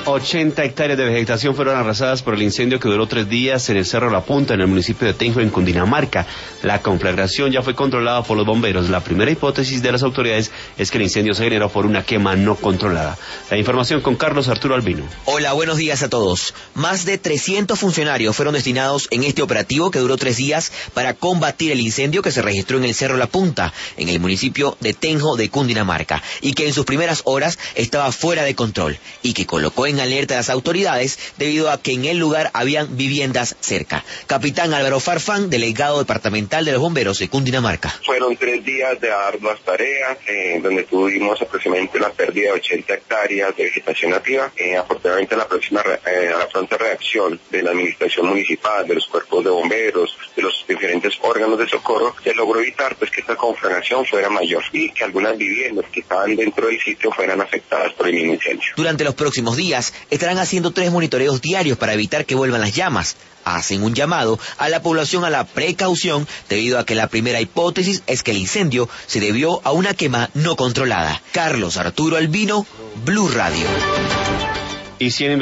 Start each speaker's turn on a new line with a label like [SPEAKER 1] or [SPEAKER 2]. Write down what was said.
[SPEAKER 1] 80 hectáreas de vegetación fueron arrasadas por el incendio que duró 3 días en el Cerro La Punta, en el municipio de Tenjo, en Cundinamarca. La conflagración ya fue controlada por los bomberos. La primera hipótesis de las autoridades es que el incendio se generó por una quema no controlada. La información con Carlos Arturo Albino.
[SPEAKER 2] Hola, buenos días a todos. Más de 300 funcionarios fueron destinados en este operativo que duró 3 días para combatir el incendio que se registró en el Cerro La Punta, en el municipio de Tenjo de Cundinamarca, y que en sus primeras horas estaba fuera de control, y que colocó en alerta a las autoridades debido a que en el lugar habían viviendas cerca. Capitán Álvaro Farfán, delegado departamental de los bomberos de Cundinamarca.
[SPEAKER 3] Fueron 3 días de arduas tareas, donde tuvimos aproximadamente la pérdida de 80 hectáreas de vegetación nativa. Afortunadamente la pronta reacción de la administración municipal, de los cuerpos de bomberos, de los diferentes órganos de socorro, se logró evitar pues que esta conflagración fuera mayor y que algunas viviendas que estaban dentro del sitio fueran afectadas por el mismo incendio.
[SPEAKER 2] Durante los próximos días estarán haciendo 3 monitoreos diarios para evitar que vuelvan las llamas. Hacen un llamado a la población a la precaución debido a que la primera hipótesis es que el incendio se debió a una quema no controlada. Carlos Arturo Albino, Blue Radio.
[SPEAKER 1] Y 100